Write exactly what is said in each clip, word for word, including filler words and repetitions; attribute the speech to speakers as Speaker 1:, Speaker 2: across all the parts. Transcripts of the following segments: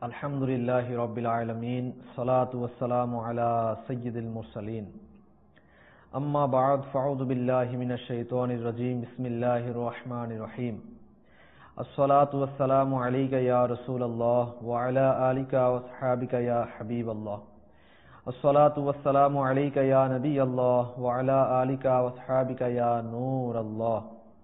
Speaker 1: আলহামদুলিল্লাহি রাব্বিল আলামিন সালাতু ওয়াসসালামু আলা সাইয়্যিদিল মুরসালিন আম্মা বা'দ ফাউযু বিল্লাহি মিনাশ শাইতানির রাজীম বিসমিল্লাহির রহমানির রহিম আসসালাতু ওয়াসসালামু আলাইকা ইয়া রাসূলুল্লাহ ওয়া আলা আলিকা ওয়া আসহাবিকা ইয়া হাবিবাল্লাহ আসসালাতু ওয়াসসালামু আলাইকা ইয়া নাবিয়াল্লাহ ওয়া আলা আলিকা ওয়া আসহাবিকা ইয়া নূরাল্লাহ।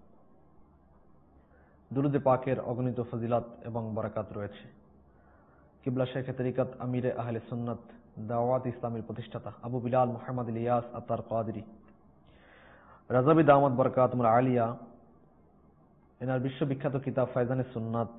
Speaker 1: দুরূদে পাকের অগণিত ফজিলত এবং বরকত রয়েছে। কিবলা শেখ তরিকত আমিরে আহলে সুন্নাত দাওয়াত ইসলামের প্রতিষ্ঠাতা আবু বিলাল মুহাম্মদ ইলিয়াস আত্তার কাদরি রাজাবি দাওয়াত বরকাতুল আলিয়া এনার বিশ্ববিখ্যাত কিতাব ফায়জানে সুন্নাত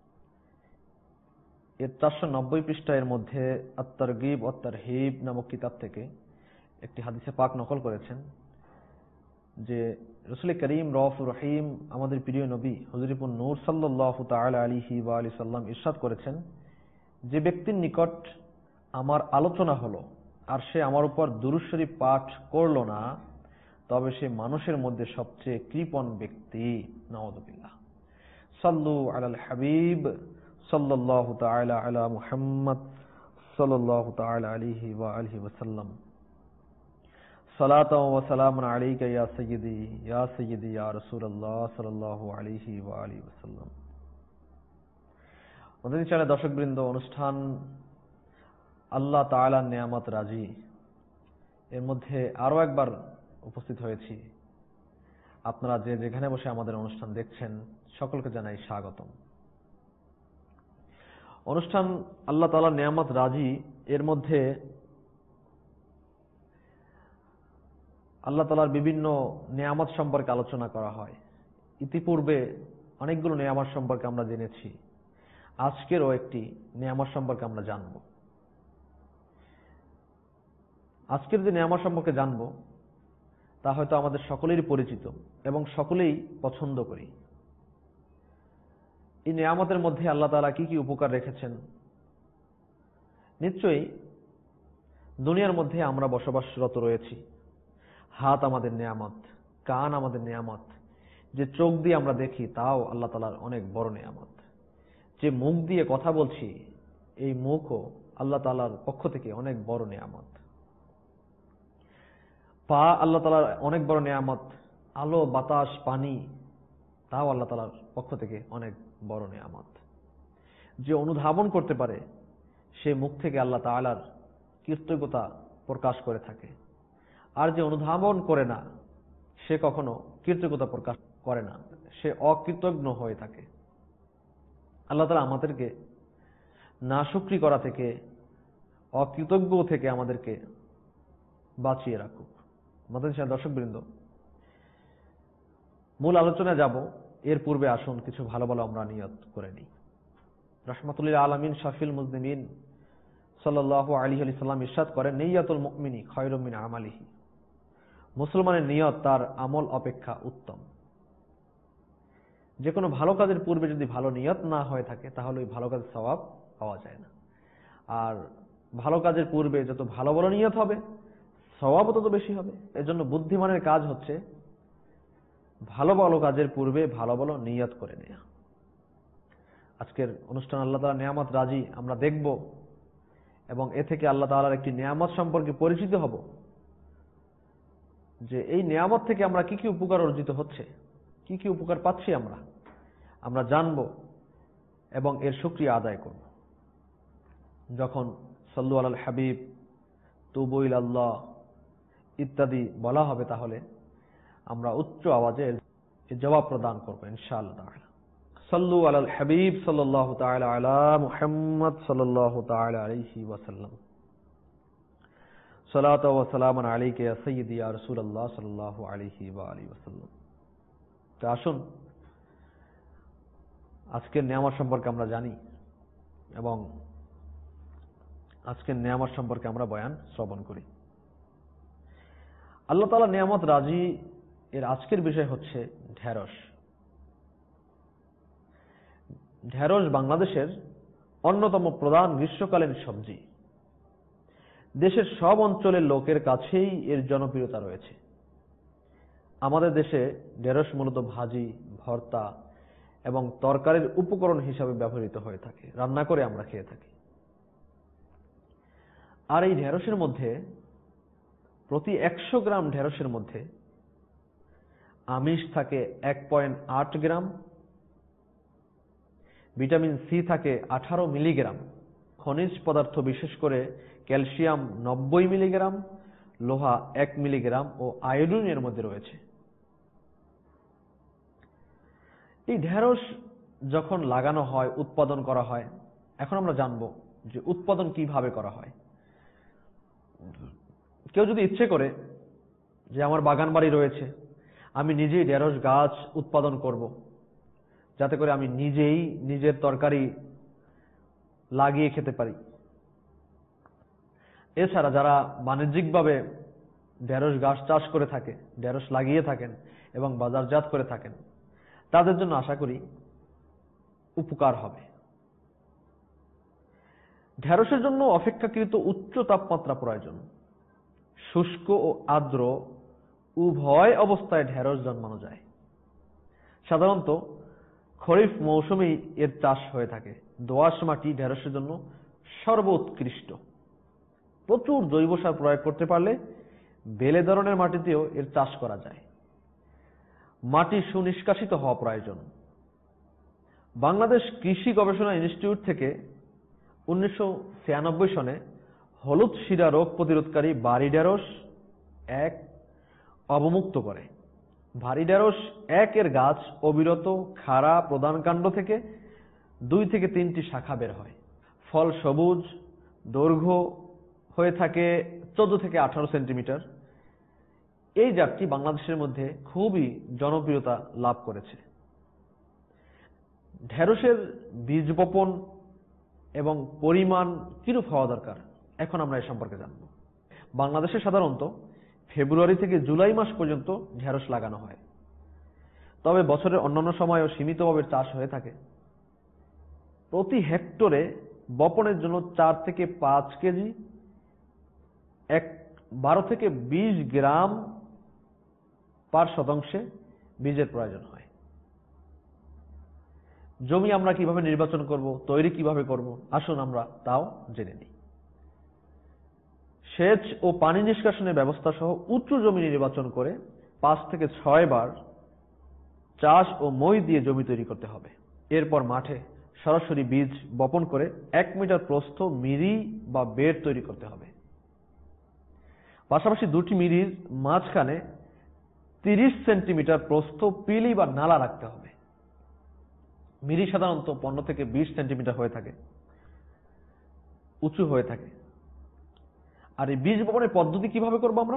Speaker 1: এর চারশো নব্বই পৃষ্ঠা এর মধ্যে আত-তারগীব ওয়াত তারহিব নামক কিতাব থেকে একটি হাদিসে পাক নকল করেছেন যে রাসূল করিম রউফুর রহিম আমাদের প্রিয় নবী হুজুরিপুর নূর সাল্লাল্লাহু তাআলা আলাইহি ওয়া আলিহি সাল্লাম ইরশাদ করেছেন, যে ব্যক্তির নিকট আমার আলোচনা হলো আর সে আমার উপর দুরূদ শরীফ পাঠ করলো না, তবে সে মানুষের মধ্যে সবচেয়ে কৃপণ ব্যক্তি। নাউযুবিল্লাহ। সাল্লু আলাল হাবিব সাল্লাল্লাহু তাআলা আলা মুহাম্মদ সাল্লাল্লাহু তাআলা আলাইহি ওয়া আলিহি ওয়াসাল্লাম। সালাতু ওয়া সালামুন আলাইকা ইয়া সাইয়্যিদি ইয়া সাইয়্যিদি ইয়া রাসূলুল্লাহ সাল্লাল্লাহু আলাইহি ওয়া আলিহি ওয়াসাল্লাম। মদিনী চ্যানেল দর্শকবৃন্দ, অনুষ্ঠান আল্লাহ তাআলার নিয়ামত রাজি এর মধ্যে আরো একবার উপস্থিত হয়েছি। আপনারা যে যেখানে বসে আমাদের অনুষ্ঠান দেখছেন সকলকে জানাই স্বাগতম। অনুষ্ঠান আল্লাহ তাআলার নিয়ামত রাজি এর মধ্যে আল্লাহ তাআলার বিভিন্ন নিয়ামত সম্পর্কে আলোচনা করা হয়। ইতিপূর্বে অনেকগুলো নিয়ামত সম্পর্কে আমরা জেনেছি। আজকেরও একটি নিয়ামত সম্পর্কে আমরা জানব। আজকের যে নিয়ামত সম্পর্কে জানব তা হয়তো আমাদের সকলেরই পরিচিত এবং সকলেই পছন্দ করি। এই নিয়ামতের মধ্যে আল্লাহ তাআলা কি কি উপকার রেখেছেন? নিশ্চয়ই দুনিয়ার মধ্যে আমরা বসবাসরত রয়েছি। হাত আমাদের নিয়ামত, কান আমাদের নিয়ামত, যে চোখ দিয়ে আমরা দেখি তাও আল্লাহ তাআলার অনেক বড় নিয়ামত। যে মুখ দিয়ে কথা বলছি এই মুখও আল্লাহ তাআলার পক্ষ থেকে অনেক বড় নিয়ামত। পা আল্লাহ তাআলার অনেক বড় নিয়ামত। আলো, বাতাস, পানি তাও আল্লাহ তাআলার পক্ষ থেকে অনেক বড় নিয়ামত। যে অনুধাবন করতে পারে সে মুখ থেকে আল্লাহ তাআলার কৃতজ্ঞতা প্রকাশ করে থাকে, আর যে অনুধাবন করে না সে কখনো কৃতজ্ঞতা প্রকাশ করে না, সে অকৃতজ্ঞ হয়ে থাকে। আল্লাহ তাআলা আমাদেরকে নাশুকরি করা থেকে, অকৃতজ্ঞ থেকে আমাদেরকে বাঁচিয়ে রাখুক। মাদানী দর্শকবৃন্দ, মূল আলোচনায় যাব এর পূর্বে আসুন কিছু ভালো ভালো আমরা নিয়ত করে নিই। রাহমাতুল লিল আলামিন শাফিল মুজনিমিন সাল্লাল্লাহু আলাইহি ওয়াসাল্লাম ইরশাদ করেন, নিয়াতুল মুমিনি খায়রুম মিন আমালিহি। মুসলমানের নিয়ত তার আমল অপেক্ষা উত্তম। যে কোনো ভালো কাজের পূর্বে যদি ভালো নিয়ত না হয়ে থাকে তাহলে ওই ভালো কাজের সওয়াব পাওয়া যায় না। আর ভালো কাজের পূর্বে যত ভালো ভালো নিয়ত হবে সওয়াবও তত বেশি হবে। এজন্য বুদ্ধিমানের কাজ হচ্ছে ভালো ভালো কাজের পূর্বে ভালো ভালো নিয়ত করে নেওয়া। আজকের অনুষ্ঠান আল্লাহ তাআলার নিয়ামত রাজি আমরা দেখব এবং এ থেকে আল্লাহ তাআলার একটি নিয়ামত সম্পর্কে পরিচিত হব, যে এই নিয়ামত থেকে আমরা কি কি উপকার অর্জিত হচ্ছে, কি কি উপকার পাচ্ছি আমরা আমরা জানব এবং এর শুকরিয়া আদায় করব। যখন সাল্লু আলাল হাবিব, তুবু ইলাল্লাহ ইত্যাদি বলা হবে তাহলে আমরা উচ্চ আওয়াজে এর জবাব প্রদান করব ইনশাআল্লাহ তাআলা। সাল্লু আলাল হাবিব সাল্লাল্লাহু তাআলা আলা মুহাম্মদ সাল্লাল্লাহু তাআলা আলাইহি ওয়াসাল্লাম। সালাতু ওয়া সালামুন আলাইকা ইয়া সাইয়্যিদি ইয়া রাসূলুল্লাহ সাল্লাল্লাহু আলাইহি ওয়া আলিহি ওয়াসাল্লাম। তো আসুন আজকের নিয়ামত সম্পর্কে আমরা জানি এবং আজকের নিয়ামত সম্পর্কে আমরা বয়ান শ্রবণ করি। আল্লাহ তাআলা নিয়ামত রাজি এর আজকের বিষয় হচ্ছে ঢেঁড়স। ঢেঁড়স বাংলাদেশের অন্যতম প্রধান গ্রীষ্মকালীন সবজি। দেশের সব অঞ্চলের লোকের কাছেই এর জনপ্রিয়তা রয়েছে। আমাদের দেশে ঢেঁড়স মূলত ভাজি, ভর্তা এবং তরকারির উপকরণ হিসাবে ব্যবহৃত হয়ে থাকে, রান্না করে আমরা খেয়ে থাকি। আর এই ঢেঁড়সের মধ্যে প্রতি একশো গ্রাম ঢেঁড়সের মধ্যে আমিষ থাকে এক পয়েন্ট আট গ্রাম, ভিটামিন সি থাকে আঠারো মিলিগ্রাম, খনিজ পদার্থ বিশেষ করে ক্যালসিয়াম নব্বই মিলিগ্রাম, লোহা এক মিলিগ্রাম ও আয়োডিন এর মধ্যে রয়েছে। এই ঢেঁড়স যখন লাগানো হয়, উৎপাদন করা হয়, এখন আমরা জানব যে উৎপাদন কিভাবে করা হয়। কেউ যদি ইচ্ছে করে যে আমার বাগান বাড়ি রয়েছে, আমি নিজেই ঢেঁড়স গাছ উৎপাদন করব, যাতে করে আমি নিজেই নিজের তরকারি লাগিয়ে খেতে পারি। এছাড়া যারা বাণিজ্যিকভাবে ঢেঁড়স গাছ চাষ করে থাকে, ঢেঁড়স লাগিয়ে থাকেন এবং বাজারজাত করে থাকেন, তাদের জন্য আশা করি উপকার হবে। ঢেঁড়সের জন্য অপেক্ষাকৃত উচ্চ তাপমাত্রা প্রয়োজন। শুষ্ক ও আর্দ্র উভয় অবস্থায় ঢেঁড়স জন্মানো যায়। সাধারণত খরিফ মৌসুমেই এর চাষ হয়ে থাকে। দোআঁশ মাটি ঢেঁড়সের জন্য সর্বোৎকৃষ্ট। প্রচুর জৈব সার প্রয়োগ করতে পারলে বেলে ধরনের মাটিতেও এর চাষ করা যায়। মাটি সুনিষ্কাশিত হওয়া প্রয়োজন। বাংলাদেশ কৃষি গবেষণা ইনস্টিটিউট থেকে উনিশশো ছিয়ানব্বই সনে হলুদ শিরা রোগ প্রতিরোধকারী ভারি ঢেঁড়স এক অবমুক্ত করে। ভারি ঢেঁড়স এক এর গাছ অবিরত খাড়া প্রধান কাণ্ড থেকে দুই থেকে তিনটি শাখা বের হয়। ফল সবুজ, দৈর্ঘ্য হয়ে থাকে চোদ্দ থেকে আঠারো সেন্টিমিটার। এই জাতটি বাংলাদেশের মধ্যে খুবই জনপ্রিয়তা লাভ করেছে। ঢেঁড়সের বীজ বপন এবং পরিমাণ কিরূপ হওয়া দরকার, এখন আমরা এ সম্পর্কে জানব। বাংলাদেশে সাধারণত ফেব্রুয়ারি থেকে জুলাই মাস পর্যন্ত ঢেঁড়স লাগানো হয়, তবে বছরের অন্যান্য সময়ও সীমিতভাবে চাষ হয়ে থাকে। প্রতি হেক্টরে বপনের জন্য চার থেকে পাঁচ কেজি এক বারো থেকে বিশ গ্রাম পার শতাংশে বীজের প্রয়োজন হয়। জমি আমরা কিভাবে নির্বাচন করব, তৈরি কিভাবে করব, আসুন আমরা তাও জেনে নিই। সেচ ও পানি নিষ্কাশনের ব্যবস্থা সহ উঁচু জমি নির্বাচন করে পাঁচ থেকে ছয় বার চাষ ও মই দিয়ে জমি তৈরি করতে হবে। এরপর মাঠে সরাসরি বীজ বপন করে এক মিটার প্রস্থ মিরি বা বেড তৈরি করতে হবে। পাশাপাশি দুটি মিরির মাঝখানে তিরিশ সেন্টিমিটার প্রস্থ পিলি বা নালা রাখতে হবে। মিরি সাধারণত পনেরো থেকে বিশ সেন্টিমিটার হয়ে থাকে, উঁচু হয়ে থাকে। আর এই বীজ বপনের পদ্ধতি কিভাবে করব আমরা?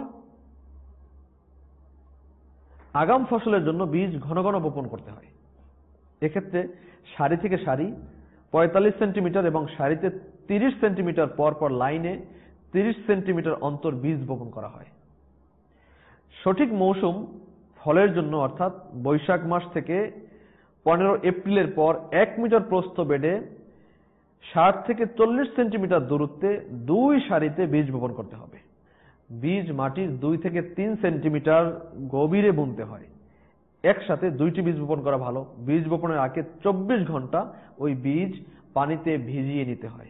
Speaker 1: আগাম ফসলের জন্য বীজ ঘন ঘন বপন করতে হয়। এক্ষেত্রে সারি থেকে সারি পঁয়তাল্লিশ সেন্টিমিটার এবং সারিতে তিরিশ সেন্টিমিটার পর পর লাইনে তিরিশ সেন্টিমিটার অন্তর বীজ বপন করা হয়। সঠিক মৌসুম ফলের জন্য অর্থাৎ বৈশাখ মাস থেকে পনেরো এপ্রিলের পর এক মিটার প্রস্থ বেডে ষাট থেকে চল্লিশ সেন্টিমিটার দূরত্বে দুই সারিতে বীজ বপন করতে হবে। বীজ মাটির দুই থেকে তিন সেন্টিমিটার গভীরে বুনতে হয়। একসাথে দুইটি বীজ বপন করা ভালো। বীজ বপনের আগে চব্বিশ ঘন্টা ওই বীজ পানিতে ভিজিয়ে নিতে হয়।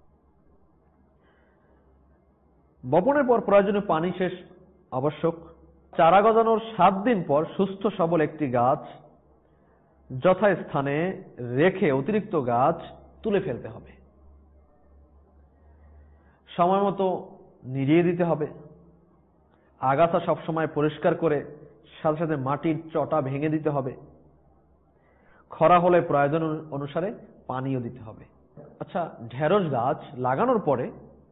Speaker 1: বপনের পর প্রয়োজনীয় পানি শেষ আবশ্যক। চারা গজানোর সাত দিন পর সুস্থ সবল একটি গাছ যথাস্থানে রেখে অতিরিক্ত গাছ তুলে ফেলতে হবে। সময় মতো নিড়িয়ে দিতে হবে। আগাছা সবসময় পরিষ্কার করে সাথে সাথে মাটির চটা ভেঙে দিতে হবে। খরা হলে প্রয়োজন অনুসারে পানিও দিতে হবে। আচ্ছা, ঢেঁড়স গাছ লাগানোর পরে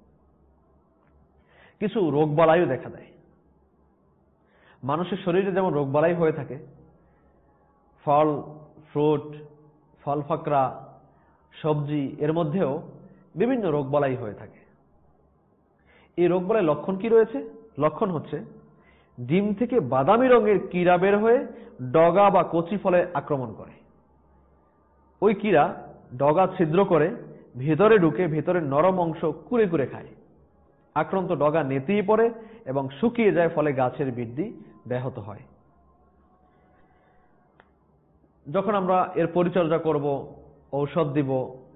Speaker 1: কিছু রোগবালাইও দেখা দেয়। মানুষের শরীরে যেমন রোগবালাই হয়ে থাকে, ফল ফ্রুট ফল ফাকড়া সবজি এর মধ্যেও বিভিন্ন রোগবালাই হয়ে থাকে। এই রোগবালাই লক্ষণ কি রয়েছে? লক্ষণ হচ্ছে ডিম থেকে বাদামি রঙের কীড়া বের হয়ে ডগা বা কচি ফলে আক্রমণ করে। ওই কীড়া ডগা ছিদ্র করে ভেতরে ঢুকে ভেতরের নরম অংশ কুড়ে কুড়ে খায়। আক্রান্ত ডগা নেতিয়ে পড়ে এবং শুকিয়ে যায়, ফলে গাছের বৃদ্ধি ব্যাহত হয়। যখন আমরা এর পরিচর্যা করব, ঔষধ দিব,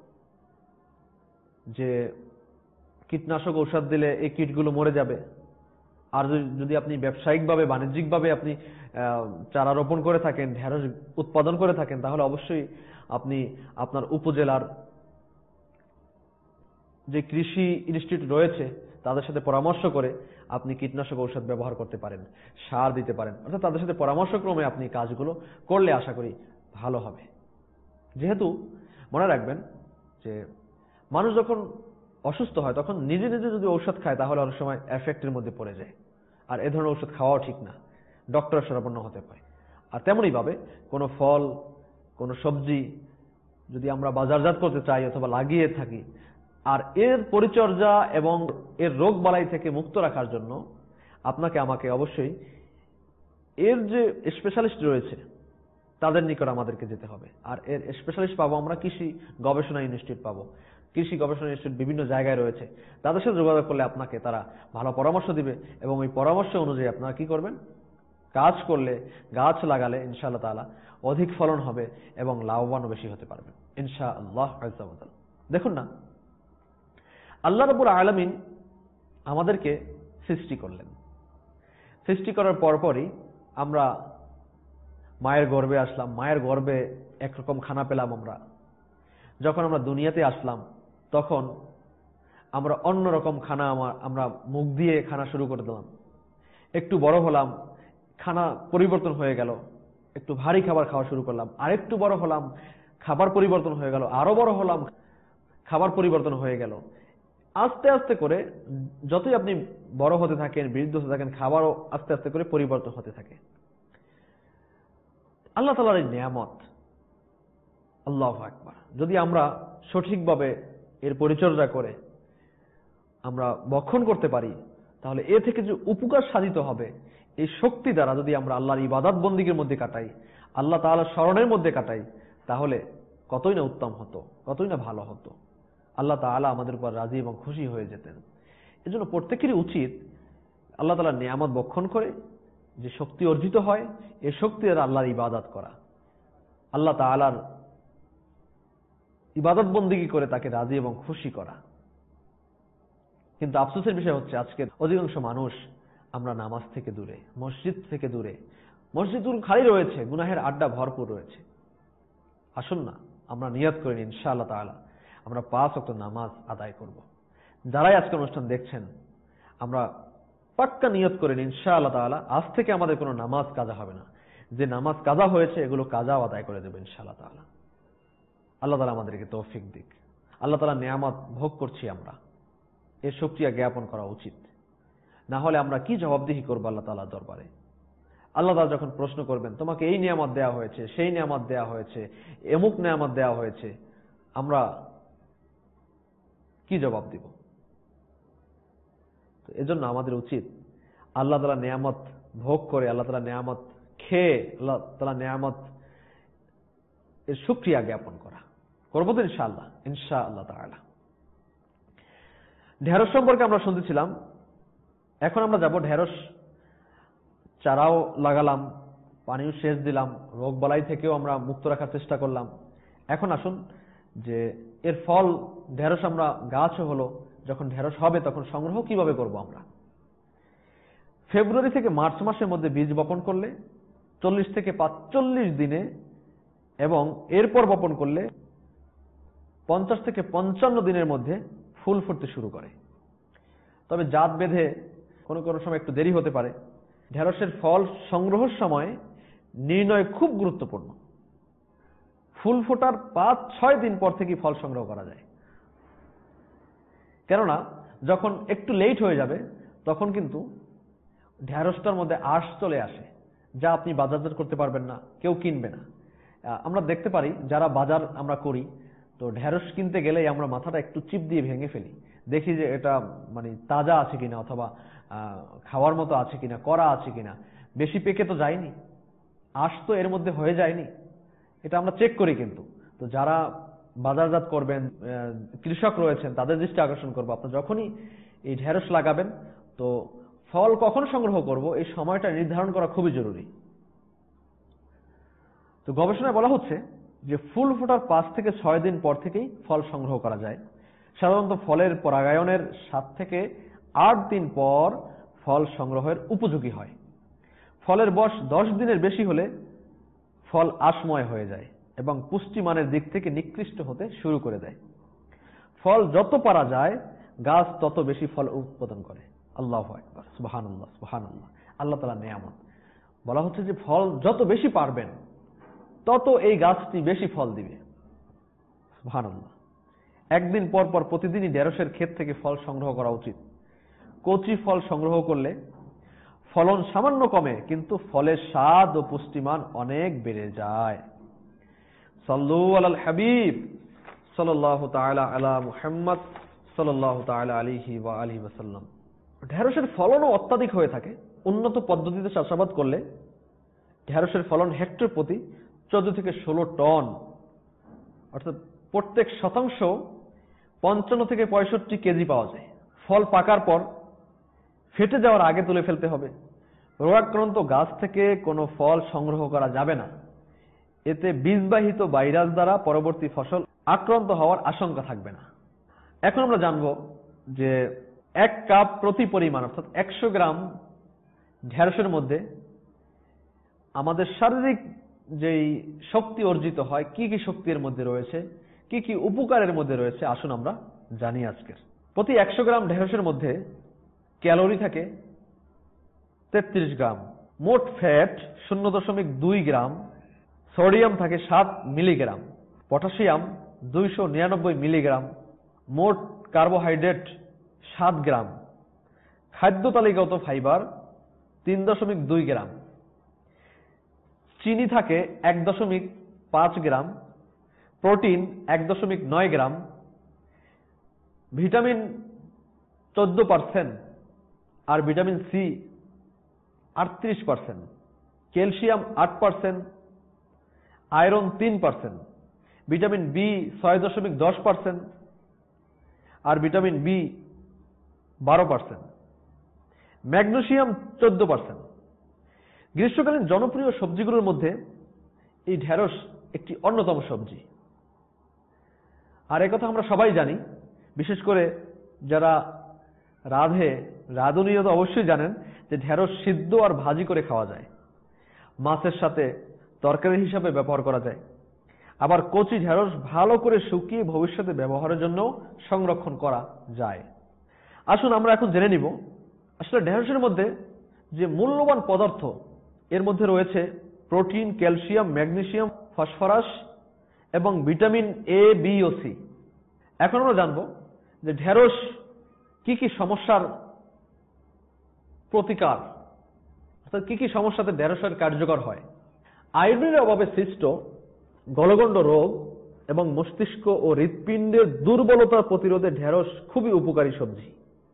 Speaker 1: যে কীটনাশক ঔষধ দিলে এই কীটগুলো মরে যাবে, আর যদি আপনি ব্যবসায়িকভাবে বাণিজ্যিকভাবে আপনি চারা রোপণ করে থাকেন, ঢেঁড়স উৎপাদন করে থাকেন, তাহলে অবশ্যই আপনি আপনার উপজেলার যে কৃষি ইনস্টিটিউট রয়েছে তাদের সাথে পরামর্শ করে আপনি কীটনাশক ঔষধ ব্যবহার করতে পারেন, সার দিতে পারেন, অর্থাৎ তাদের সাথে পরামর্শক্রমে আপনি কাজগুলো করলে আশা করি ভালো হবে। যেহেতু মনে রাখবেন যে মানুষ যখন অসুস্থ হয় তখন নিজে নিজে যদি ঔষধ খায় তাহলে অনেক সময় এফেক্টের মধ্যে পড়ে যায়, আর এ ধরনের ঔষধ খাওয়াও ঠিক না, ডক্টরের শরণাপন্ন হতে পারে। আর তেমনই ভাবে কোনো ফল, কোনো সবজি যদি আমরা বাজারজাত করতে চাই অথবা লাগিয়ে থাকি, আর এর পরিচর্যা এবং এর রোগ বালাই থেকে মুক্ত রাখার জন্য আপনাকে আমাকে অবশ্যই এর যে স্পেশালিস্ট রয়েছে তাদের নিকট আমাদেরকে যেতে হবে। আর এর স্পেশালিস্ট পাবো আমরা কৃষি গবেষণা ইনস্টিটিউট পাবো। কৃষি গবেষণা ইনস্টিটিউট বিভিন্ন জায়গায় রয়েছে, তাদের সাথে যোগাযোগ করলে আপনাকে তারা ভালো পরামর্শ দিবে এবং ওই পরামর্শ অনুযায়ী আপনারা কি করবেন, কাজ করলে, গাছ লাগালে ইনশাআল্লাহ তাআলা অধিক ফলন হবে এবং লাভবানও বেশি হতে পারবেন ইনশাআল্লাহ আযজা ওয়া জাল। দেখুন না, আল্লাহ রাব্বুল আলামিন আমাদেরকে সৃষ্টি করলেন, সৃষ্টি করার পরপরই আমরা মায়ের গর্ভে আসলাম, মায়ের গর্ভে একরকম খানা পেলাম আমরা। যখন আমরা দুনিয়াতে আসলাম তখন আমরা অন্যরকম খানা আমরা মুখ দিয়ে খানা শুরু করে দিলাম। একটু বড় হলাম, খানা পরিবর্তন হয়ে গেল, একটু ভারী খাবার খাওয়া শুরু করলাম। আরেকটু বড় হলাম, খাবার পরিবর্তন হয়ে গেল। আরো বড় হলাম, খাবার পরিবর্তন হয়ে গেল। আস্তে আস্তে করে যতই আপনি বড় হতে থাকেন, বৃদ্ধ হতে থাকেন, খাবারও আস্তে আস্তে করে পরিবর্তন হতে থাকে। আল্লাহ তাআলার এই নিয়ামত, আল্লাহু আকবার, যদি আমরা সঠিকভাবে এর পরিচর্যা করে আমরা বক্ষণ করতে পারি তাহলে এ থেকে যে উপকার সাধিত হবে, এই শক্তি দ্বারা যদি আমরা আল্লাহর ইবাদত বন্দিগির মধ্যে কাটাই, আল্লাহ তাআলার স্মরণের মধ্যে কাটাই, তাহলে কতই না উত্তম হতো, কতই না ভালো হতো। আল্লাহ তাআলা আমাদের উপর রাজি এবং খুশি হয়ে যেতেন। এজন্য প্রত্যেকেরই উচিত আল্লাহ তাআলার নিয়ামত বক্ষণ করে যে শক্তি অর্জিত হয়, এই শক্তি দ্বারা আল্লাহর ইবাদত করা, আল্লাহ তাআলার ইবাদত বন্দিগি করে তাকে রাজি এবং খুশি করা। কিন্তু আফসোসের বিষয় হচ্ছে আজকের অধিকাংশ মানুষ আমরা নামাজ থেকে দূরে, মসজিদ থেকে দূরে। মসজিদগুলো খালি রয়েছে, গুনাহের আড্ডা ভরপুর রয়েছে। আসুন না আমরা নিয়ত করি ইনশাআল্লাহ তাআলা আমরা পাঁচ ওয়াক্ত নামাজ আদায় করব। যারাই আজকে অনুষ্ঠান দেখছেন আমরা পাক্কা নিয়ত করেন ইনশাআল্লাহ তাআলা আজ থেকে আমাদের কোনো নামাজ কাজা হবে না। যে নামাজ কাজা হয়েছে এগুলো কাজাও আদায় করে দেবেন ইনশাআল্লাহ তাআলা। আল্লাহ তাআলা আমাদেরকে তৌফিক দিক। আল্লাহ তাআলা নিয়ামত ভোগ করছি, আমরা এর শুকরিয়া জ্ঞাপন করা উচিত। না হলে আমরা কি জবাবদিহি করবো আল্লাহ তাআলার দরবারে? আল্লাহ তাআলা যখন প্রশ্ন করবেন তোমাকে এই নিয়ামত দেয়া হয়েছে, সেই নিয়ামত দেয়া হয়েছে, এমুক নিয়ামত দেয়া হয়েছে, আমরা কি জবাব দিব? তো এজন্য আমাদের উচিত আল্লাহ তাআলা নিয়ামত ভোগ করে, আল্লাহ তাআলা নিয়ামত খেয়ে, আল্লাহ তাআলা নিয়ামত এর শুকরিয়া জ্ঞাপন করা। করবো তো ইনশাআল্লাহ, ইনশাআল্লাহ তাআলা। ঢেঁড়স সম্পর্কে আমরা শুনতেছিলাম, এখন আমরা যাব ঢেঁড়স চারাও লাগালাম, পানিও সেচ দিলাম, রোগ বালাই থেকেও আমরা মুক্ত রাখার চেষ্টা করলাম। এখন আসুন যে এর ফল ঢেঁড়স আমরা গাছও হলো, যখন ঢেঁড়স হবে তখন সংগ্রহ কিভাবে করব আমরা? ফেব্রুয়ারি থেকে মার্চ মাসের মধ্যে বীজ বপন করলে চল্লিশ থেকে পাঁচচল্লিশ দিনে এবং এরপর বপন করলে পঞ্চাশ থেকে পঞ্চান্ন দিনের মধ্যে ফুল ফুটতে শুরু করে। তবে জাত বেঁধে কোনো কোনো সময় একটু দেরি হতে পারে। ঢেঁড়সের ফল সংগ্রহের সময় নির্ণয় খুব গুরুত্বপূর্ণ। ফুল ফোটার পাঁচ ছয় দিন পর থেকে ফল সংগ্রহ করা যায়, কেননা যখন একটু লেট হয়ে যাবে তখন কিন্তু ঢেঁড়সটার মধ্যে আঁশ চলে আসে, যা আপনি বাজারজাত করতে পারবেন না, কেউ কিনবে না। আমরা দেখতে পারি যারা বাজার আমরা করি, তো ঢেঁড়স কিনতে গেলেই আমরা মাথাটা একটু চিপ দিয়ে ভেঙে ফেলি, দেখি যে এটা মানে তাজা আছে কিনা অথবা খাওয়ার মতো আছে কিনা, করা আছে কিনা, বেশি পেকে তো যায়নি, আঁশ তো এর মধ্যে হয়ে যায়নি, এটা আমরা চেক করি। কিন্তু তো যারা বাজারজাত করবেন, কৃষক রয়েছেন, তাদের দৃষ্টি আকর্ষণ করবো, আপনার যখনই এই ঢেঁড়স লাগাবেন তো ফল কখন সংগ্রহ করব এই সময়টা নির্ধারণ করা খুবই জরুরি। তো গবেষণায় বলা হচ্ছে যে ফুল ফোটার পাঁচ থেকে ছয় দিন পর থেকেই ফল সংগ্রহ করা যায়। সাধারণত ফলের পরাগায়নের সাত থেকে আট দিন পর ফল সংগ্রহের উপযোগী হয়। ফলের বয়স দশ দিনের বেশি হলে ফল আসময় হয়ে যায় এবং পুষ্টিমানের দিক থেকে নিকৃষ্ট হতে শুরু করে দেয়। ফল যত পারা যায় গাছ তত বেশি ফল উৎপাদন করে। আল্লাহু আকবার, সুবহানাল্লাহ, সুবহানাল্লাহ। আল্লাহ তাআলার নিয়ামত। বলা হচ্ছে যে ফল যত বেশি পারবেন তত এই গাছটি বেশি ফল দিবে। সুবহানাল্লাহ। একদিন পর পর প্রতিদিনই ঢেঁড়সের ক্ষেত থেকে ফল সংগ্রহ করা উচিত। কচি ফল সংগ্রহ করলে ফলন সামান্য কমে, কিন্তু ফলের স্বাদ ও পুষ্টিমান অনেক বেড়ে যায়। সাল্লু আলাল হাবিব সাল্লাল্লাহু তাআলা আলা মুহাম্মদ সাল্লাল্লাহু তাআলা আলাইহি ওয়া আলিহি ওয়াসাল্লাম। ঢেঁড়সের ফলনও অত্যাধিক হয়ে থাকে। উন্নত পদ্ধতিতে চাষাবাদ করলে ঢেঁড়সের ফলন হেক্টর প্রতি চোদ্দ থেকে ষোলো টন, অর্থাৎ প্রত্যেক শতাংশ পঞ্চান্ন থেকে পঁয়ষট্টি কেজি পাওয়া যায়। ফল পাকার পর ফেটে যাওয়ার আগে তুলে ফেলতে হবে। রোগাক্রান্ত গাছ থেকে কোনো ফল সংগ্রহ করা যাবে না, এতে বীজবাহিত ভাইরাস দ্বারা পরবর্তী ফসল আক্রান্ত হওয়ার আশঙ্কা থাকবে না। এখন আমরা জানব যে এক কাপ প্রতি পরিমাণ অর্থাৎ একশো গ্রাম ঢেঁড়সের মধ্যে আমাদের শারীরিক যেই শক্তি অর্জিত হয়, কি কি শক্তি এর মধ্যে রয়েছে, কি কি উপকারের মধ্যে রয়েছে, আসুন আমরা জানি আজকের। প্রতি একশো গ্রাম ঢেঁড়সের মধ্যে ক্যালোরি থাকে তেত্রিশ গ্রাম, মোট ফ্যাট শূন্য দশমিক দুই গ্রাম, সোডিয়াম থাকে সাত মিলিগ্রাম, পটাশিয়াম দুইশো নিরানব্বই মিলিগ্রাম, মোট কার্বোহাইড্রেট সাত গ্রাম, খাদ্য তালিকাগত ফাইবার তিন দশমিক দুই গ্রাম, চিনি থাকে এক দশমিক পাঁচ গ্রাম, প্রোটিন এক দশমিক নয় গ্রাম, ভিটামিন চোদ্দ পার্সেন্ট আর ভিটামিন সি আটত্রিশ পার্সেন্ট, ক্যালসিয়াম আট পার্সেন্ট, আয়রন তিন পার্সেন্ট, ভিটামিন বি ছয় দশমিক দশ পার্সেন্ট আর ভিটামিন বি বারো পার্সেন্ট, ম্যাগনেসিয়াম চোদ্দ পার্সেন্ট। গ্রীষ্মকালীন জনপ্রিয় সবজিগুলোর মধ্যে এই ঢেঁড়স একটি অন্যতম সবজি। আর একথা আমরা সবাই জানি, বিশেষ করে যারা রাঁধে রাঁধুনিরা তো অবশ্যই জানেন যে ঢেঁড়স সিদ্ধ আর ভাজি করে খাওয়া যায়, মাছের সাথে তরকারি হিসাবে ব্যবহার করা যায়। আবার কচি ঢেঁড়স ভালো করে শুকিয়ে ভবিষ্যতে ব্যবহারের জন্য সংরক্ষণ করা যায়। আসুন আমরা এখন জেনে নিব আসলে ঢেঁড়সের মধ্যে যে মূল্যবান পদার্থ এর মধ্যে রয়েছে প্রোটিন, ক্যালসিয়াম, ম্যাগনেসিয়াম, ফসফরাস এবং ভিটামিন এ, বি ও সি। এখন আমরা জানব যে ঢেঁড়স কি কি সমস্যার প্রতিকার, অর্থাৎ কি কি সমস্যাতে ঢেঁড়সের কার্যকর হয়। আয়োডিনের অভাবে সৃষ্ট গলগণ্ড রোগ এবং মস্তিষ্ক ও হৃৎপিণ্ডের দুর্বলতা প্রতিরোধে ঢেঁড়স খুবই উপকারী সবজি।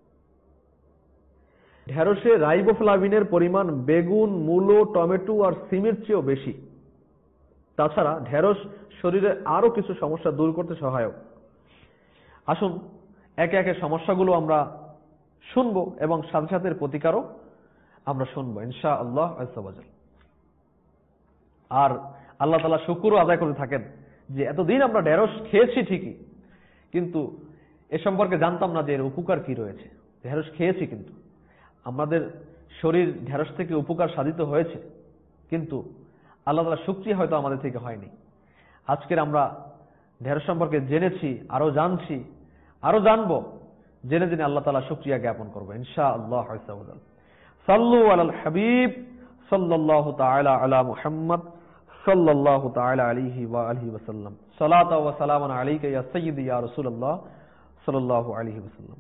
Speaker 1: ঢেঁড়সে রাইবোফ্লাভিনের পরিমাণ বেগুন, মূলো, টমেটো আর সিমের চেয়েও বেশি। তাছাড়া ঢেঁড়স শরীরে আরো কিছু সমস্যা দূর করতে সহায়ক। আসুন একে একে সমস্যাগুলো আমরা শুনবো এবং সাথে সাথে প্রতিকারও আমরা শুনবো ইনশাআল্লাহ আযজা ওয়া জাল। আর আল্লাহ তাআলা শুকরও আদায় করতে থাকেন যে এতদিন আমরা ঢেঁড়স খেয়েছি ঠিকই, কিন্তু এ সম্পর্কে জানতাম না যে এর উপকার কি রয়েছে। ঢেঁড়স খেয়েছি, কিন্তু আমাদের শরীর ঢেঁড়স থেকে উপকার সাধিত হয়েছে, কিন্তু আল্লাহ তাআলা শুকরিয়া হয়তো আমাদের থেকে হয়নি। আজকের আমরা ঢেঁড়স সম্পর্কে জেনেছি, আরো জানছি, আরো জানবো, জেনে জেনে আল্লাহ তাআলা শুকরিয়া জ্ঞাপন করবো ইনশাআল্লাহ আযজা ওয়া জাল। সাল্লু আলাল হাবিব সাল্লাল্লাহু তাআলা আলা মুহাম্মদ সাল্লাল্লাহু তাআলা আলাইহি ওয়া আলিহি ওয়াসাল্লাম। সালাতু ওয়া সালামুন আলাইকা ইয়া সাইয়্যিদি ইয়া রাসূলুল্লাহ সাল্লাল্লাহু আলাইহি ওয়াসাল্লাম।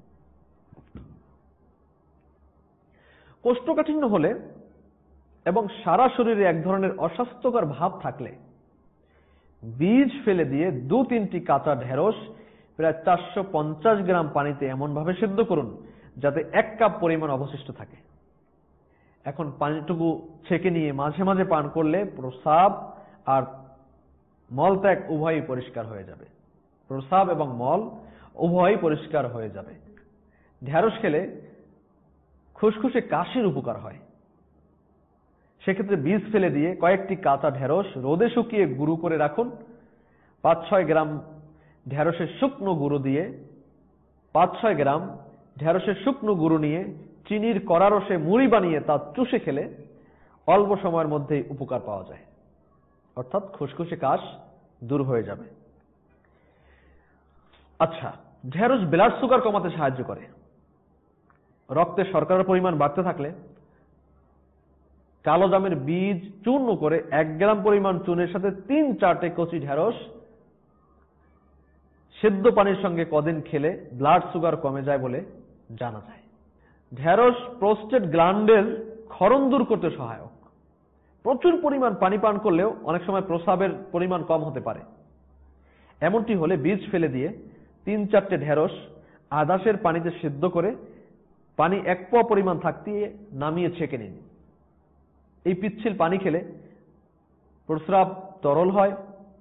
Speaker 1: কোষ্ঠকাঠিন্য হলে এবং সারা শরীরে এক ধরনের অস্বাস্থ্যকর ভাব থাকলে বীজ ফেলে দিয়ে দু তিনটি কাঁচা ঢেঁড়স প্রায় চারশো পঞ্চাশ গ্রাম পানিতে এমন ভাবে সিদ্ধ করুন যাতে এক কাপ পরিমাণ অবশিষ্ট থাকে। এখন পানিটুকু ছেঁকে নিয়ে মাঝে মাঝে পান করলে প্রস্রাব আর মলত্যাগ উভয়ই পরিষ্কার হয়ে যাবে। প্রস্রাব এবং মল উভয়ই পরিষ্কার হয়ে যাবে। ঢেঁড়স খেলে খুসখুসে কাশির উপকার হয়। সেক্ষেত্রে বীজ ফেলে দিয়ে কয়েকটি কাঁচা ঢেঁড়স রোদে শুকিয়ে গুঁড়ো করে রাখুন। পাঁচ ছয় গ্রাম ঢেঁড়সের শুকনো গুঁড়ো দিয়ে পাঁচ ছয় গ্রাম ঢেঁড়সের শুকনো গুঁড়ো নিয়ে চিনির কড়া রসে মুড়ি বানিয়ে তা চুষে খেলে অল্প সময়ের মধ্যেই উপকার পাওয়া যায়, অর্থাৎ খুশখুশে কাশ দূর হয়ে যাবে। আচ্ছা, ঢেঁড়স ব্লাড সুগার কমাতে সাহায্য করে। রক্তে শর্করার পরিমাণ বাড়তে থাকলে কালো জামের বীজ চূর্ণ করে এক গ্রাম পরিমাণ চুনের সাথে তিন চারটে কচি ঢেঁড়স সেদ্ধ পানির সঙ্গে কদিন খেলে ব্লাড সুগার কমে যায় বলে জানা যায়। ঢেঁড়স প্রোস্টেট গ্ল্যান্ডের ক্ষরণ দূর করতে সহায়ক। প্রচুর পরিমাণ পানি পান করলেও অনেক সময় প্রস্রাবের পরিমাণ কম হতে পারে। এমনটি হলে বীজ ফেলে দিয়ে তিন চারটে ঢেঁড়স আদাসের পানিতে সিদ্ধ করে পানি এক পোয়া পরিমাণ থাকতে নামিয়ে ছেঁকে নিন। এই পিচ্ছিল পানি খেলে প্রস্রাব তরল হয়,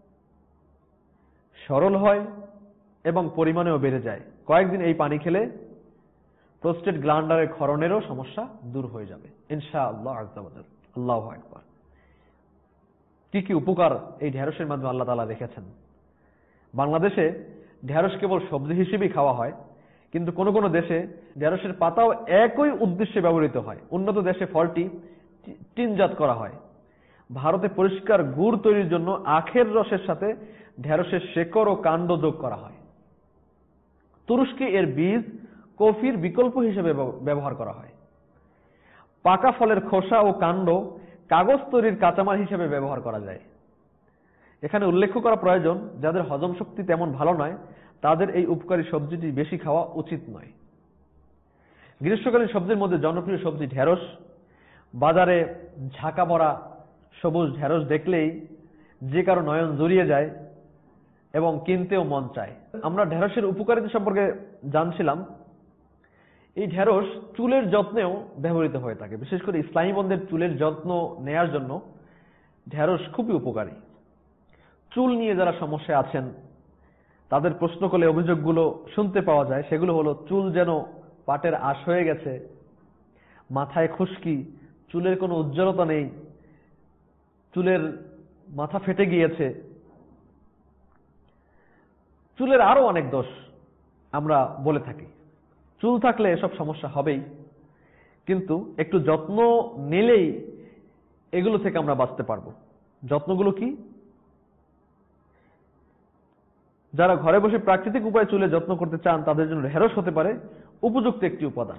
Speaker 1: সরল হয় এবং পরিমাণেও বেড়ে যায়। কয়েকদিন এই পানি খেলে প্রোস্টেট গ্ল্যান্ডারের ক্ষরণেরও সমস্যা দূর হয়ে যাবে ইনশাআল্লাহ আযজা ওয়া জাল। আল্লাহু আকবার। কি কি উপকার এই ঢেঁড়সের মাধ্যমে আল্লাহ তাআলা রেখেছেন। বাংলাদেশে ঢেঁড়স কেবল সবজি হিসেবেই খাওয়া হয়, কিন্তু কোন কোন দেশে ঢেঁড়সের পাতাও একই উদ্দেশ্যে ব্যবহৃত হয়। উন্নত দেশে ফলটি টিনজাত করা হয়। ভারতে পরিষ্কার গুড় তৈরির জন্য আখের রসের সাথে ঢেঁড়সের শেকড় ও কাণ্ড যোগ করা হয়। তুরস্কে এর বীজ কফির বিকল্প হিসেবে ব্যবহার করা হয়। পাকা ফলের খোসা ও কাণ্ড কাগজ তৈরির কাঁচামাল হিসেবে ব্যবহার করা যায়। এখানে উল্লেখ করা প্রয়োজন, যাদের হজম শক্তি তেমন ভালো নয় তাদের এই উপকারী সবজিটি বেশি খাওয়া উচিত নয়। গ্রীষ্মকালীন সবজির মধ্যে জনপ্রিয় সবজি ঢেঁড়স। বাজারে ঝাঁকা ভরা সবুজ ঢেঁড়স দেখলেই যে কারো নয়ন জুড়িয়ে যায় এবং কিনতেও মন চায়। আমরা ঢেঁড়সের উপকারিতা সম্পর্কে জানছিলাম। এই ঢেঁড়স চুলের যত্নেও ব্যবহৃত হয়ে থাকে। বিশেষ করে ইসলামী বন্ধের চুলের যত্ন নেয়ার জন্য ঢেঁড়স খুবই উপকারী। চুল নিয়ে যারা সমস্যায় আছেন তাদের প্রশ্ন করলে অভিযোগগুলো শুনতে পাওয়া যায়। সেগুলো হলো, চুল যেন পাটের আঁশ হয়ে গেছে, মাথায় খুশকি, চুলের কোনো উজ্জ্বলতা নেই, চুলের মাথা ফেটে গিয়েছে। চুলের আরো অনেক দোষ আমরা বলে থাকি। চুল থাকলে এসব সমস্যা হবেই, কিন্তু একটু যত্ন নিলেই এগুলো থেকে আমরা বাঁচতে পারবো। যত্নগুলো কি? যারা ঘরে বসে প্রাকৃতিক উপায়ে চুলে যত্ন করতে চান তাদের জন্য ঢেঁড়স হতে পারে উপযুক্ত একটি উপাদান।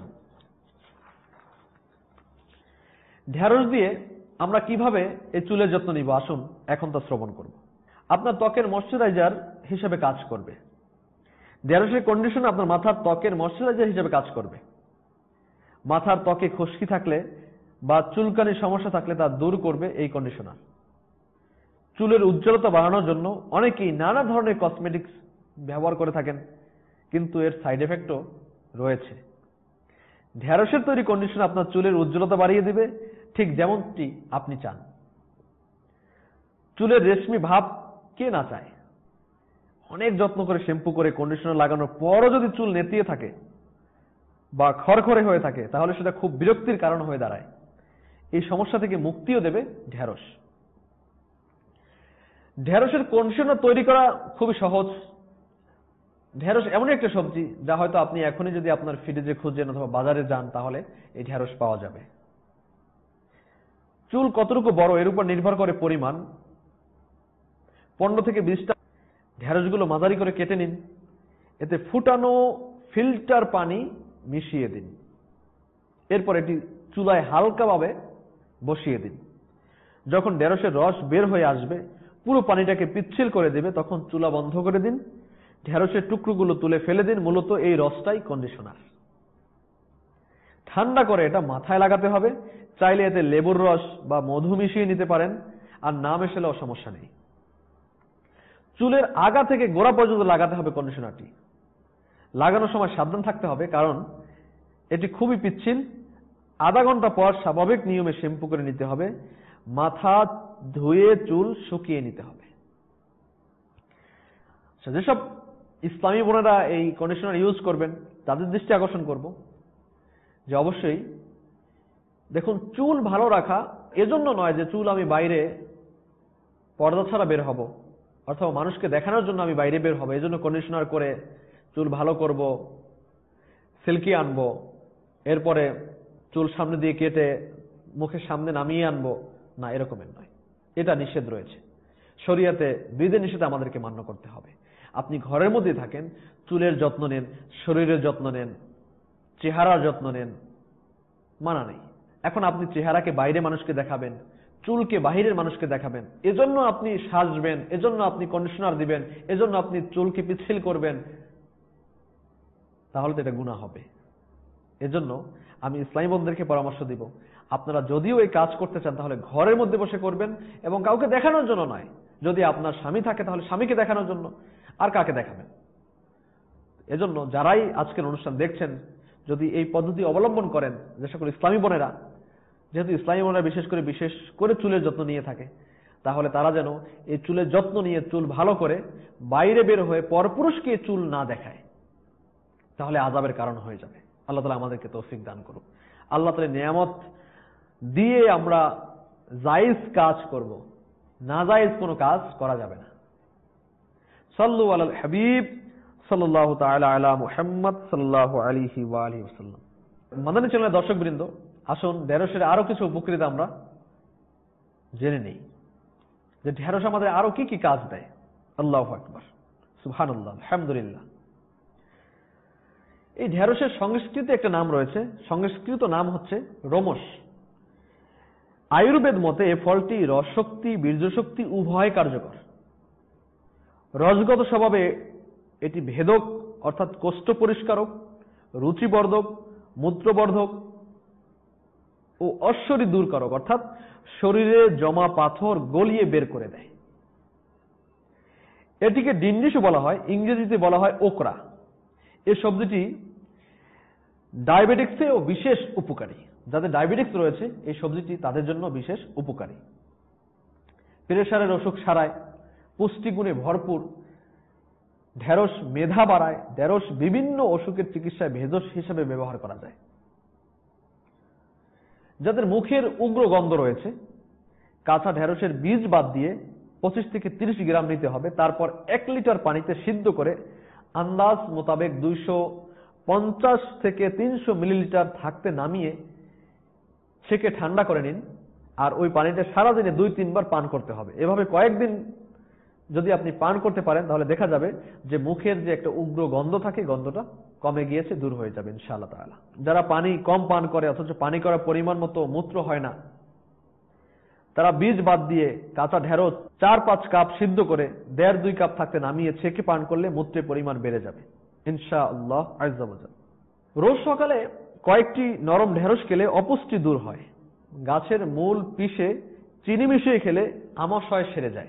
Speaker 1: ঢেঁড়স দিয়ে আমরা কিভাবে এই চুলের যত্ন নিব আসুন এখন তা শ্রবণ করব। আপনার ত্বকের ময়শ্চারাইজার হিসেবে কাজ করবে। ঢেঁড়সের কন্ডিশন আপনার মাথার ত্বকের ময়শ্চারাইজার হিসেবে কাজ করবে। মাথার ত্বকে খুশকি থাকলে বা চুলকানির সমস্যা থাকলে তা দূর করবে এই কন্ডিশনার। চুলের উজ্জ্বলতা বাড়ানোর জন্য অনেকেই নানা ধরনের কসমেটিক্স ব্যবহার করে থাকেন, কিন্তু এর সাইড এফেক্টও রয়েছে। ঢেঁড়সের তৈরি কন্ডিশনার আপনার চুলের উজ্জ্বলতা বাড়িয়ে দিবে, ঠিক যেমনটি আপনি চান। চুলের রেশমি ভাব কে না চায়? অনেক যত্ন করে শ্যাম্পু করে কন্ডিশনার লাগানোর পরও যদি চুল নেতিয়ে থাকে বা খড়খড়ে হয়ে থাকে তাহলে সেটা খুব বিরক্তির কারণ হয়ে দাঁড়ায়। এই সমস্যা থেকে মুক্তিও দেবে ঢেঁড়স। ঢেঁড়সের কন্ডিশনার তৈরি করা খুবই সহজ। ঢেঁড়স এমন একটা সবজি যা হয়তো আপনি এখনই যদি আপনার ফ্রিজে খুঁজেন অথবা বাজারে যান তাহলে এই ঢেঁড়স পাওয়া যাবে। চুল কতটুকু বড় এর উপর নির্ভর করে পরিমাণ। পনেরো থেকে বিশটা ঢেঁড়সগুলো মাঝারি করে কেটে নিন। এতে ফুটানো ফিল্টার পানি মিশিয়ে দিন। এরপর এটি চুলায় হালকাভাবে বসিয়ে দিন। যখন ঢেঁড়সের রস বের হয়ে আসবে, পুরো পানিটাকে পিচ্ছিল করে দেবে, তখন চুলা বন্ধ করে দিন। ঢেঁড়সের টুকরোগুলো তুলে ফেলে দিন। মূলত এই রসটাই কন্ডিশনার। ঠান্ডা করে এটা মাথায় লাগাতে হবে। চাইলে এতে লেবুর রস বা মধু মিশিয়ে নিতে পারেন, আর না মেশালেও সমস্যা নেই। চুলের আগা থেকে গোড়া পর্যন্ত লাগাতে হবে কন্ডিশনারটি। লাগানোর সময় সাবধান থাকতে হবে, কারণ এটি খুবই পিচ্ছিল। আধা ঘন্টা পর স্বাভাবিক নিয়মে শ্যাম্পু করে নিতে হবে। মাথা ধুয়ে চুল শুকিয়ে নিতে হবে। যেসব ইসলামী বোনেরা এই কন্ডিশনার ইউজ করবেন তাদের দৃষ্টি আকর্ষণ করব যে অবশ্যই দেখুন, চুল ভালো রাখা এজন্য নয় যে চুল আমি বাইরে পর্দা ছাড়া বের হব, অথবা মানুষকে দেখানোর জন্য আমি বাইরে বের হব, এজন্য কন্ডিশনার করে চুল ভালো করব, সিল্কি আনবো, এরপরে চুল সামনে দিয়ে কেটে মুখের সামনে নামিয়ে আনবো, না, এরকমের নয়। এটা নিষেধ রয়েছে শরিয়াতে, বিধি নিষেধ আমাদেরকে মান্য করতে হবে। আপনি ঘরের মধ্যে থাকেন, চুলের যত্ন নেন, শরীরের যত্ন নেন, চেহারার যত্ন নেন, মানা নেই। এখন আপনি চেহারাকে বাইরে মানুষকে দেখাবেন, চুলকে বাহিরের মানুষকে দেখাবেন, এজন্য আপনি সাজবেন, এজন্য আপনি কন্ডিশনার দিবেন, এজন্য আপনি চুলকে পিচ্ছিল করবেন, তাহলে তো এটা গুনাহ হবে। এজন্য আমি ইসলামী বন্ধুদেরকে পরামর্শ দিব, আপনারা যদিও এই কাজ করতে চান তাহলে ঘরের মধ্যে বসে করবেন, এবং কাউকে দেখানোর জন্য নয়। যদি আপনার স্বামী থাকে তাহলে স্বামীকে দেখানোর জন্য, আর কাকে দেখাবেন। এজন্য যারাই আজকের অনুষ্ঠান দেখছেন, যদি এই পদ্ধতি অবলম্বন করেন, যে সকল ইসলামী বোনেরা, যেহেতু ইসলামী বোনেরা বিশেষ করে বিশেষ করে চুলের যত্ন নিয়ে থাকে, তাহলে তারা যেন এই চুলের যত্ন নিয়ে চুল ভালো করে বাইরে বের হয়ে পরপুরুষকে চুল না দেখায়, তাহলে আযাবের কারণ হয়ে যাবে। আল্লাহ তাআলা আমাদেরকে তৌফিক দান করুন। আল্লাহ তাআলা নিয়ামত দিয়ে আমরা জায়েজ কাজ করব, নাজায়েজ কোনো কাজ করা যাবে না। সাল্লু আলাল হাবিব সাল্লাল্লাহু তাআলা আলা মুহাম্মদ সাল্লাল্লাহু আলাইহি ওয়া আলিহি ওয়াসাল্লাম। মাদানী চ্যানেলের দর্শকবৃন্দ, আসুন ঢেঁড়সের আরো কিছু উপকারিতা আমরা জেনে নেই, যে ঢেঁড়স আমাদের আরো কি কি কাজ দেয়। আল্লাহু আকবার, সুবহানাল্লাহ, আলহামদুলিল্লাহ। এই ঢেঁড়সের সংস্কৃত একটা নাম রয়েছে, সংস্কৃত নাম হচ্ছে রোমস। আয়ুর্বেদ মতে এই ফলটি রসশক্তি, বীর্যশক্তি উভয় কার্যকর। রসগত স্বভাবে এটি ভেদক অর্থাৎ কোষ্ঠ পরিষ্কারক, রুচিবর্ধক, মূত্রবর্ধক ও অশ্বরী দূরকারক অর্থাৎ শরীরে জমা পাথর গলিয়ে বের করে দেয়। এটিকে ডিন্ডিসও বলা হয়, ইংরেজিতে বলা হয় ওকরা। এই সবজিটি ডায়াবেটিক্সেও বিশেষ উপকারী। যাদের ডায়াবেটিক্স রয়েছে, এই সবজিটি তাদের জন্য বিশেষ উপকারী। প্রেসারের অসুখ সারায়, পুষ্টিগুণে ভরপুর। ঢেঁড়স মেধা বাড়ায়। ঢেঁড়স বিভিন্ন অসুখের চিকিৎসায় ভেষজ হিসেবে ব্যবহার করা যায়। যাদের মুখের উগ্র গন্ধ রয়েছে, কাঁচা ঢেঁড়সের বীজ বাদ দিয়ে পঁচিশ থেকে তিরিশ গ্রাম নিতে হবে। তারপর এক লিটার পানিতে সিদ্ধ করে আন্দাজ মোতাবেক দুইশো পঞ্চাশ থেকে তিনশো মিলিলিটার থাকতে নামিয়ে ছেঁকে ঠান্ডা করে নিন। আর ওই পানিটা সারাদিনে দুই তিনবার পান করতে হবে। এভাবে কয়েকদিন যদি আপনি পান করতে পারেন, তাহলে দেখা যাবে যে মুখের যে একটা উগ্র গন্ধ থাকে, গন্ধটা কমে গিয়েছে, দূর হয়ে যাবে ইনশাআল্লাহ তাআলা। যারা পানি কম পান করে, অথচ পানি করার পরিমাণ মতো মূত্র হয় না, তারা বীজ বাদ দিয়ে কাঁচা ঢেঁড়স চার পাঁচ কাপ সিদ্ধ করে দেড় দুই কাপ থাকতে নামিয়ে ছেঁকে পান করলে মূত্রের পরিমাণ বেড়ে যাবে ইনশাআল্লাহ আযজা ওয়া জাল। রোজ সকালে কয়েকটি নরম ঢেঁড়স খেলে অপুষ্টি দূর হয়। গাছের মূল পিষে চিনি মিশিয়ে খেলে আমাশয় সেরে যায়।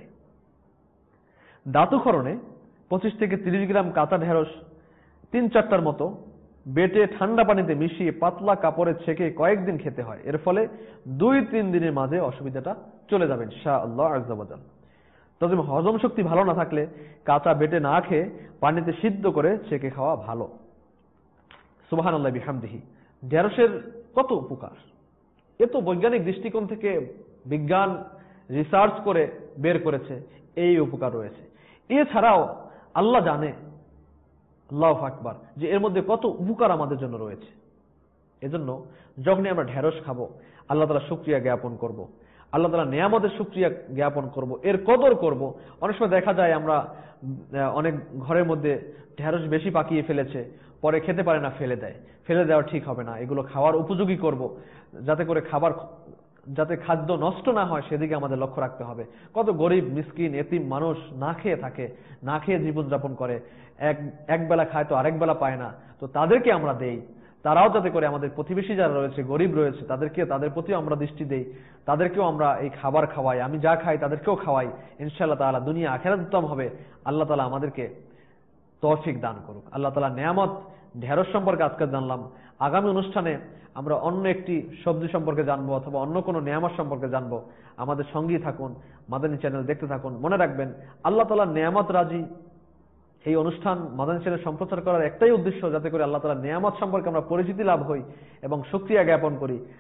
Speaker 1: দাতুক্ষরণে পঁচিশ থেকে তিরিশ গ্রাম কাঁচা ঢেঁড়স তিন চারটার মতো বেটে ঠান্ডা পানিতে মিশিয়ে পাতলা কাপড়ে ছেঁকে কয়েকদিন খেতে হয়। এর ফলে দুই তিন দিনের মাঝে অসুবিধাটা চলে যাবে ইনশাআল্লাহ আযজা ওয়া জাল। তবে হজম শক্তি ভালো না থাকলে কাঁচা বেটে না খেয়ে পানিতে সিদ্ধ করে ছেঁকে খাওয়া ভালো। সুবহানাল্লাহ বিহামদিহি। ঢেঁড়সের কত উপকার, এ তো বৈজ্ঞানিক দৃষ্টিকোণ থেকে বিজ্ঞান রিসার্চ করে বের করেছে, এই উপকার রয়েছে। এছাড়াও আল্লাহ জানে, আল্লাহু আকবার, যে এর মধ্যে কত উপকার আমাদের জন্য রয়েছে। এজন্য যখনই আমরা ঢেঁড়স খাবো, আল্লাহ তাআলা শুকরিয়া জ্ঞাপন করব, আল্লাহ তাআলা নিয়ামতের শুকরিয়া জ্ঞাপন করব, এর কদর করব। অনেক সময় দেখা যায় আমরা অনেক ঘরের মধ্যে ঢেঁড়স বেশি পাকিয়ে ফেলেছে, পরে খেতে পারে না, ফেলে দেয়। ফেলে দেওয়া ঠিক হবে না, এগুলো খাওয়ার উপযোগী করব, যাতে করে খাবার যাতে খাদ্য নষ্ট না হয় সেদিকে আমাদের লক্ষ্য রাখতে হবে। কত গরিব মিসকিন এতিম মানুষ না খেয়ে থাকে, না খেয়ে জীবনযাপন করে, এক এক বেলা খায় তো আরেক বেলা পায় না, তো তাদেরকে আমরা দেই। তারাও যাতে করে আমাদের প্রতিবেশী যারা রয়েছে, গরিব রয়েছে, তাদেরকে তাদের প্রতিও আমরা দৃষ্টি দেই, তাদেরকেও আমরা এই খাবার খাওয়াই। আমি যা খাই তাদেরকেও খাওয়াই, ইনশাআল্লাহ তাআলা দুনিয়া আখিরাত উত্তম হবে। আল্লাহ তাআলা আমাদেরকে তৌফিক দান করুক। আল্লাহ তাআলা নিয়ামত ঢেঁড়স সম্পর্কে আজকে জানলাম। আগামী অনুষ্ঠানে আমরা অন্য একটি সবজি সম্পর্কে জানবো, অথবা অন্য কোনো নিয়ামত সম্পর্কে জানবো। আমাদের সঙ্গী থাকুন, মাদানী চ্যানেল দেখতে থাকুন। মনে রাখবেন, আল্লাহ তাআলা নিয়ামত রাজি। এই অনুষ্ঠান মাদানী চ্যানেল সম্প্রচার করার একটাই উদ্দেশ্য, যাতে করে আল্লাহ তাআলা নিয়ামত সম্পর্কে আমরা পরিচিতি লাভ হই এবং শুকরিয়া জ্ঞাপন করি।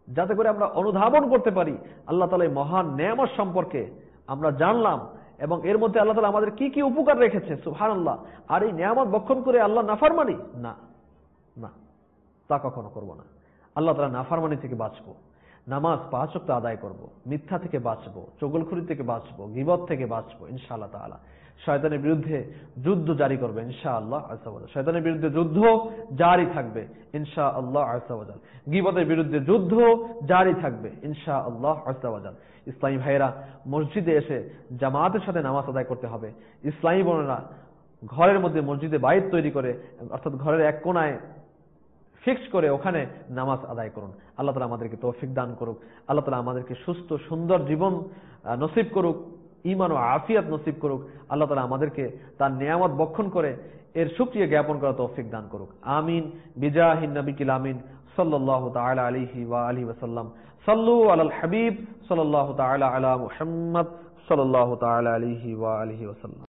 Speaker 1: যাতে করে আমরা অনুধাবন করতে পারি আল্লাহ তাআলা এই মহান নেয়ামত সম্পর্কে আমরা জানলাম, এবং এর মধ্যে আল্লাহ তাআলা আমাদের কি কি উপকার রেখেছে। সুবহানাল্লাহ। আর এই নেয়ামত ভক্ষণ করে আল্লাহ নাফরমানি না, না, তা কখনো করব না। আল্লাহ তাআলা নাফরমানি থেকে বাঁচবো, নামাজ পাঁচ ওয়াক্ত আদায় করব, মিথ্যা থেকে বাঁচবো, চগলখুরি থেকে বাঁচবো, গীবত থেকে বাঁচবো ইনশাআল্লাহ তাআলা। শয়তানের বিরুদ্ধে যুদ্ধ জারি করবে ইনশাআল্লাহ আযজা ওয়া জাল। শয়তানের বিরুদ্ধে যুদ্ধ জারি থাকবে ইনশাআল্লাহ আযজা ওয়া জাল। গীবতের বিরুদ্ধে যুদ্ধ জারি থাকবে ইনশাআল্লাহ আযজা ওয়া জাল। ইসলামী ভাইরা, মসজিদে এসে জামাতের সাথে নামাজ আদায় করতে হবে। ইসলামী বোনেরা, ঘরের মধ্যে মসজিদে বাইত তৈরি করে, অর্থাৎ ঘরের এক কোনায় ফিক্স করে ওখানে নামাজ আদায় করুন। আল্লাহ তাআলা আমাদেরকে তৌফিক দান করুক। আল্লাহ তাআলা আমাদেরকে সুস্থ সুন্দর জীবন নসিব করুক, ঈমান ও আফিয়াত নসিব করুক। আল্লাহ তাআলা আমাদেরকে তার নিয়ামত বক্ষণ করে এর শুকরিয়া জ্ঞাপন করার তৌফিক দান করুক। আমিন বিজাহিন নবিকিল আমিন সাল্লাল্লাহু তাআলা আলাইহি ওয়া আলিহি ওয়া সাল্লাম। সাল্লু আলাল হাবিব সাল্লাল্লাহু তাআলা আলা মুহাম্মদ সাল্লাল্লাহু তাআলা আলাইহি ওয়া আলিহি ওয়া সাল্লাম।